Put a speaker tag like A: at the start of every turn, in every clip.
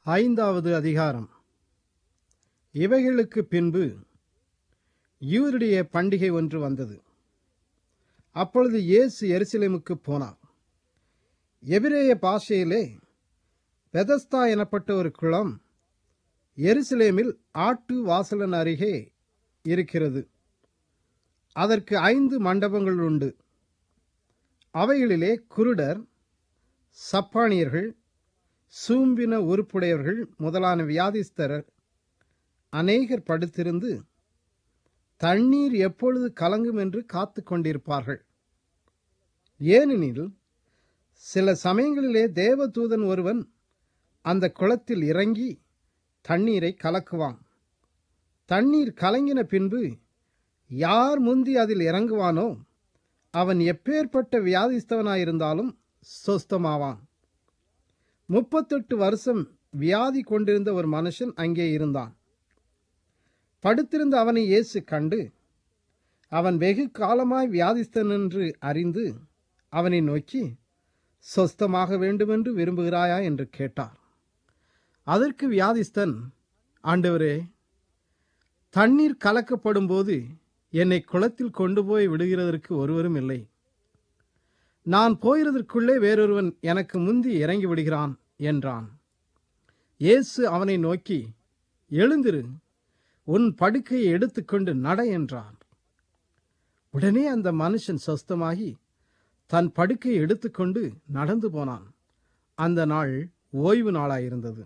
A: ஐந்தாவது அதிகாரம். இவைகளுக்கு பின்பு யூதருடைய பண்டிகை ஒன்று வந்தது. அப்பொழுது இயேசு எருசலேமுக்கு போனார். எபிரேய பாஷையிலே பெதஸ்தா எனப்பட்ட ஒரு குளம் எருசலேமில் ஆட்டு வாசலன் அருகே இருக்கிறது. அதற்கு 5 மண்டபங்கள் உண்டு. அவைகளிலே குருடர், சப்பானியர்கள், சூம்பின உறுப்புடையவர்கள் முதலான வியாதிஸ்தர் அநேகர் படுத்திருந்து தண்ணீர் எப்பொழுது கலங்கும் என்று காத்து கொண்டிருப்பார்கள். ஏனெனில் சில சமயங்களிலே தேவதூதன் ஒருவன் அந்த குளத்தில் இறங்கி தண்ணீரை கலக்குவான். தண்ணீர் கலங்கின பின்பு யார் முந்தி அதில் இறங்குவானோ அவன் எப்பேற்பட்ட வியாதிஸ்தவனாயிருந்தாலும் சொஸ்தமாவான். 38 வருஷம் வியாதி கொண்டிருந்த ஒரு மனுஷன் அங்கே இருந்தான். படுத்திருந்த அவனை இயேசு கண்டு, அவன் வெகு காலமாய் வியாதிஸ்தன் என்று அறிந்து அவனை நோக்கி, சொஸ்தமாக வேண்டுமென்று விரும்புகிறாயா என்று கேட்டார். அதற்கு வியாதிஸ்தன், ஆண்டவரே, தண்ணீர் கலக்கப்படும் போது என்னை குளத்தில் கொண்டு போய் விடுகிறதற்கு ஒருவரும் இல்லை. நான் போகிறதற்குள்ளே வேறொருவன் எனக்கு முந்தி இறங்கி விடுகிறான் என்றான். இயேசு அவனை நோக்கி, எழுந்திரு, உன் படுக்கையை எடுத்துக்கொண்டு நட என்றார். உடனே அந்த மனுஷன் சொஸ்தமாகி தன் படுக்கையை எடுத்துக்கொண்டு நடந்து போனான். அந்த நாள் ஓய்வு நாளாயிருந்தது.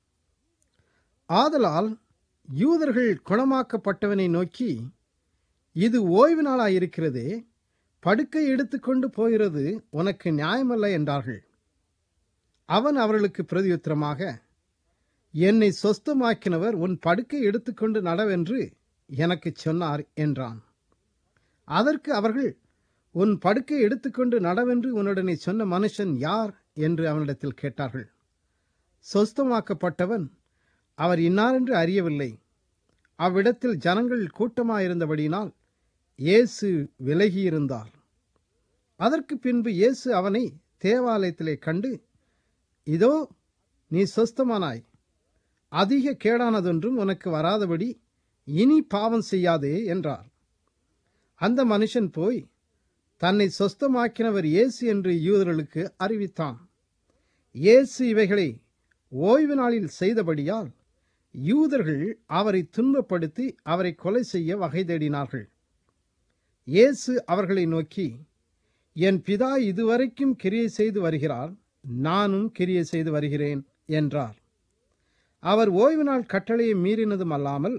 A: ஆதலால் யூதர்கள் குணமாக்கப்பட்டவனை நோக்கி, இது ஓய்வு நாளாயிருக்கிறதே, படுக்கை எடுத்துக்கொண்டு போகிறது உனக்கு நியாயமல்ல என்றார்கள். அவன் அவர்களுக்கு பிரதியுத்தரமாக, என்னை சொஸ்தமாக்கினவர் உன் படுக்கை எடுத்துக்கொண்டு நடவென்று எனக்கு சொன்னார் என்றான். அதற்கு அவர்கள், உன் படுக்கை எடுத்துக்கொண்டு நடவென்று உன்னுடனே சொன்ன மனுஷன் யார் என்று அவனிடத்தில் கேட்டார்கள். சொஸ்தமாக்கப்பட்டவன், அவர் இன்னாரென்று அறியவில்லை. அவ்விடத்தில் ஜனங்கள் கூட்டமாயிருந்தபடியினால் இயேசு விலகியிருந்தார். அதற்கு பின்பு இயேசு அவனை தேவாலயத்திலே கண்டு, இதோ நீ சொஸ்தமானாய், அதிக கேடானதொன்றும் உனக்கு வராதபடி இனி பாவம் செய்யாதே என்றார். அந்த மனுஷன் போய் தன்னை சொஸ்தமாக்கினவர் இயேசு என்று யூதர்களுக்கு அறிவித்தான். இயேசு இவைகளை ஓய்வு நாளில் செய்தபடியால் யூதர்கள் அவரை துன்பப்படுத்தி அவரை கொலை செய்ய வகை தேடினார்கள். இயேசு அவர்களை நோக்கி, என் பிதா இதுவரைக்கும் கிரியை செய்து வருகிறார், நானும் கிரியை செய்து வருகிறேன் என்றார். அவர் ஓய்வு நாள் கட்டளையை மீறினதும் அல்லாமல்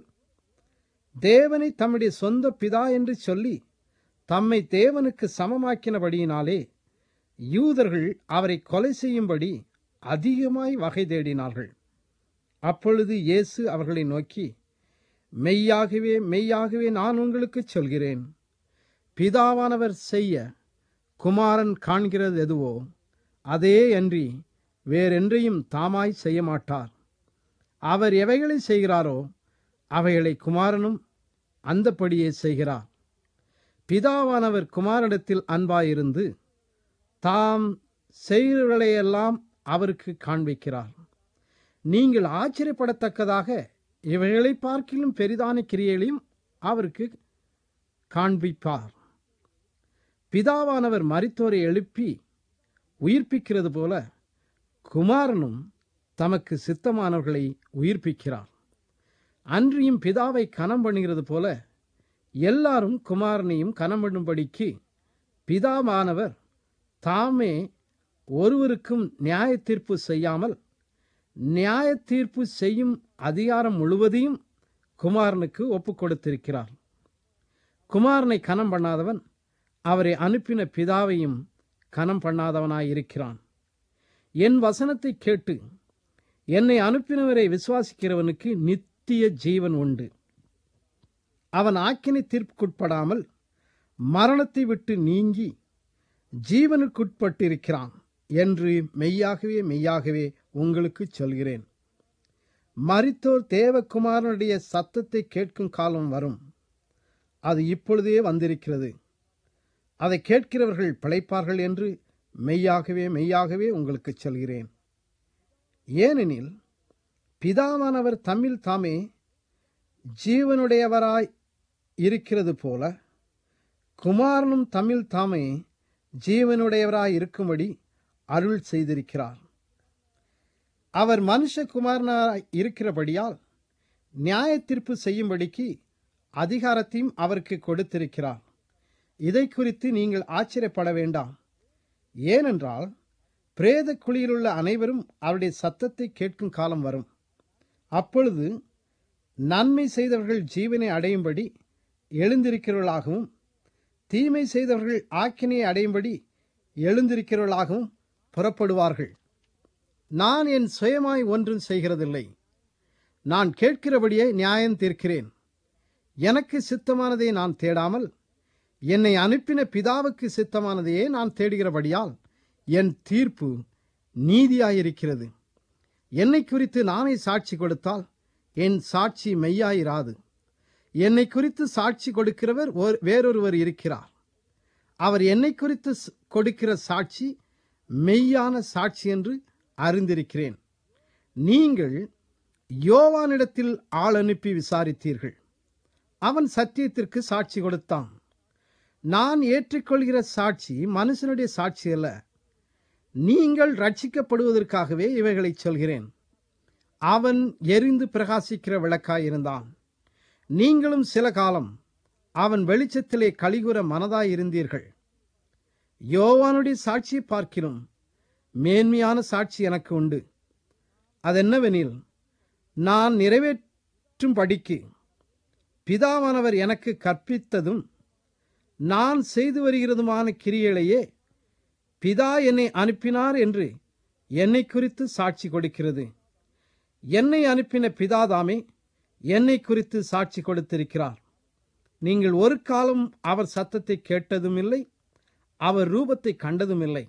A: தேவனை தம்முடைய சொந்த பிதா என்று சொல்லி தம்மை தேவனுக்கு சமமாக்கினபடியினாலே யூதர்கள் அவரை கொலை செய்யும்படி அதிகமாய் வகை தேடினார்கள். அப்பொழுது இயேசு அவர்களை நோக்கி, மெய்யாகவே மெய்யாகவே நான் உங்களுக்கு சொல்கிறேன், பிதாவானவர் செய்ய குமாரன் காண்கிறது எதுவோ அதே அன்றி வேறென்றையும் தாமாய் செய்ய மாட்டார். அவர் எவைகளை செய்கிறாரோ அவைகளை குமாரனும் அந்தப்படியே செய்கிறார். பிதாவானவர் குமாரனிடத்தில் அன்பாயிருந்து தாம் செய்கிறவர்களையெல்லாம் அவருக்கு காண்பிக்கிறார். நீங்கள் ஆச்சரியப்படத்தக்கதாக இவைகளை பார்க்கிலும் பெரிதான கிரியைகளையும் அவருக்கு காண்பிப்பார். பிதாவானவர் மரித்தோரை எழுப்பி உயிர்ப்பிக்கிறது போல குமாரனும் தமக்கு சித்தமானவர்களை உயிர்ப்பிக்கிறார். அன்றியும் பிதாவை கனம் பண்ணுகிறது போல எல்லாரும் குமாரனையும் கனம் பண்ணும்படிக்கு பிதாவானவர் தாமே ஒருவருக்கும் நியாய தீர்ப்பு செய்யாமல் நியாய தீர்ப்பு செய்யும் அதிகாரம் முழுவதையும் குமாரனுக்கு ஒப்புக் கொடுத்திருக்கிறார். குமாரனை கனம் பண்ணாதவன் அவரை அனுப்பின பிதாவையும் கனம் பண்ணாதவனாயிருக்கிறான். என் வசனத்தை கேட்டு என்னை அனுப்பினவரை விசுவாசிக்கிறவனுக்கு நித்திய ஜீவன் உண்டு. அவன் ஆக்கினை தீர்ப்புக்குட்படாமல் மரணத்தை விட்டு நீங்கி ஜீவனுக்குட்பட்டிருக்கிறான் என்று மெய்யாகவே மெய்யாகவே உங்களுக்கு சொல்கிறேன். மரித்தோர் தேவகுமாரனுடைய சத்தத்தை கேட்கும் காலம் வரும், அது இப்பொழுதே வந்திருக்கிறது. அதை கேட்கிறவர்கள் பிழைப்பார்கள் என்று மெய்யாகவே மெய்யாகவே உங்களுக்கு சொல்கிறேன். ஏனெனில் பிதாவானவர் தம்மில் தாமே ஜீவனுடையவராய் இருக்கிறது போல குமாரனும் தம்மில் தாமே ஜீவனுடையவராய் இருக்கும்படி அருள் செய்திருக்கிறார். அவர் மனுஷகுமாரனாய் இருக்கிறபடியால் நியாய தீர்ப்பு செய்யும்படிக்கு அதிகாரத்தையும் அவருக்கு கொடுத்திருக்கிறார். இதை குறித்து நீங்கள் ஆச்சரியப்பட வேண்டாம். ஏனென்றால் பிரேத குழியிலுள்ள அனைவரும் அவருடைய சத்தத்தை கேட்கும் காலம் வரும். அப்பொழுது நன்மை செய்தவர்கள் ஜீவனை அடையும்படி எழுந்திருக்கிறவர்களாகவும் தீமை செய்தவர்கள் ஆக்கினையை அடையும்படி எழுந்திருக்கிறவர்களாகவும் புறப்படுவார்கள். நான் என் சுயமாய் ஒன்றும் செய்கிறதில்லை. நான் கேட்கிறபடியே நியாயம் தீர்க்கிறேன். எனக்கு சித்தமானதை நான் தேடாமல் என்னை அனுப்பின பிதாவுக்கு சித்தமானதையே நான் தேடுகிறபடியால் என் தீர்ப்பு நீதியாயிருக்கிறது. என்னை குறித்து நானே சாட்சி கொடுத்தால் என் சாட்சி மெய்யாயிராது. என்னை குறித்து சாட்சி கொடுக்கிறவர் வேறொருவர் இருக்கிறார். அவர் என்னை குறித்து கொடுக்கிற சாட்சி மெய்யான சாட்சி என்று அறிந்திருக்கிறேன். நீங்கள் யோவானிடத்தில் ஆள் அனுப்பி விசாரித்தீர்கள். அவன் சத்தியத்திற்கு சாட்சி கொடுத்தான். நான் ஏற்றுக்கொள்கிற சாட்சி மனுஷனுடைய சாட்சி அல்ல. நீங்கள் ரட்சிக்கப்படுவதற்காகவே இவைகளை சொல்கிறேன். அவன் எரிந்து பிரகாசிக்கிற விளக்காயிருந்தான். நீங்களும் சில காலம் அவன் வெளிச்சத்திலே கலிகூற மனதாயிருந்தீர்கள். யோவானுடைய சாட்சியை பார்க்கிலும் மேன்மையான சாட்சி எனக்கு உண்டு. அதென்னவெனில், நான் நிறைவேற்றும்படிக்கு பிதாவானவர் எனக்கு கற்பித்ததும் நான் செய்து வருகிறதுமான கிரியைகளையே பிதா என்னை அனுப்பினார் என்று என்னை குறித்து சாட்சி கொடுக்கிறது. என்னை அனுப்பின பிதாதாமே என்னை குறித்து சாட்சி கொடுத்திருக்கிறார். நீங்கள் ஒரு காலம் அவர் சத்தத்தை கேட்டதும் இல்லை, அவர் ரூபத்தை கண்டதும் இல்லை.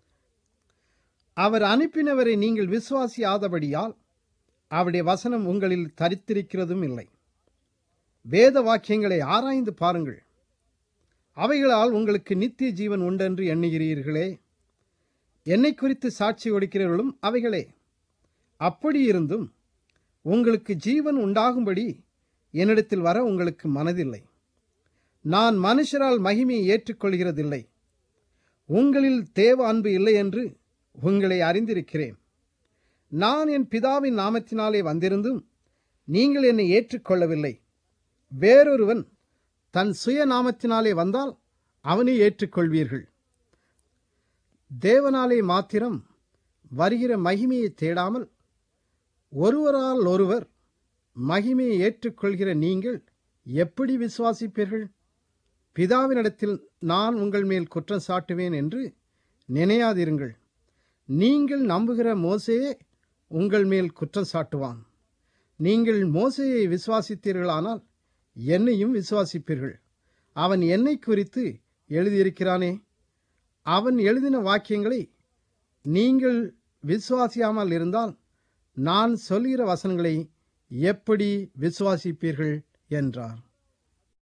A: அவர் அனுப்பினவரை நீங்கள் விசுவாசியாதபடியால் அவருடைய வசனம் உங்களில் தரித்திருக்கிறதும் இல்லை. வேத வாக்கியங்களை ஆராய்ந்து பாருங்கள். அவைகளால் உங்களுக்கு நித்திய ஜீவன் உண்டென்று எண்ணுகிறீர்களே. என்னை குறித்து சாட்சி கொடுக்கிறவர்களும் அவைகளே. அப்படியிருந்தும் உங்களுக்கு ஜீவன் உண்டாகும்படி என்னிடத்தில் வர உங்களுக்கு மனதில்லை. நான் மனுஷரால் மகிமையை ஏற்றுக்கொள்கிறதில்லை. உங்களில் தேவ அன்பு இல்லை என்று உங்களை அறிந்திருக்கிறேன். நான் என் பிதாவின் நாமத்தினாலே வந்திருந்தும் நீங்கள் என்னை ஏற்றுக்கொள்ளவில்லை. வேறொருவன் தன் சுய நாமத்தினாலே வந்தால் அவனை ஏற்றுக்கொள்வீர்கள். தேவனாலே மாத்திரம் வருகிற மகிமையை தேடாமல் ஒருவரால் ஒருவர் மகிமையை ஏற்றுக்கொள்கிற நீங்கள் எப்படி விசுவாசிப்பீர்கள்? பிதாவினிடத்தில் நான் உங்கள் மேல் குற்றம் சாட்டுவேன் என்று நினையாதிருங்கள். நீங்கள் நம்புகிற மோசேயே உங்கள் மேல் குற்றம் சாட்டுவான். நீங்கள் மோசேயை விசுவாசித்தீர்களானால் என்னையும் விசுவாசிப்பீர்கள். அவன் என்னை குறித்து எழுதியிருக்கிறானே. அவன் எழுதின வாக்கியங்களை நீங்கள் விசுவாசியாமல் இருந்தால் நான் சொல்கிற வசனங்களை எப்படி விசுவாசிப்பீர்கள் என்றார்.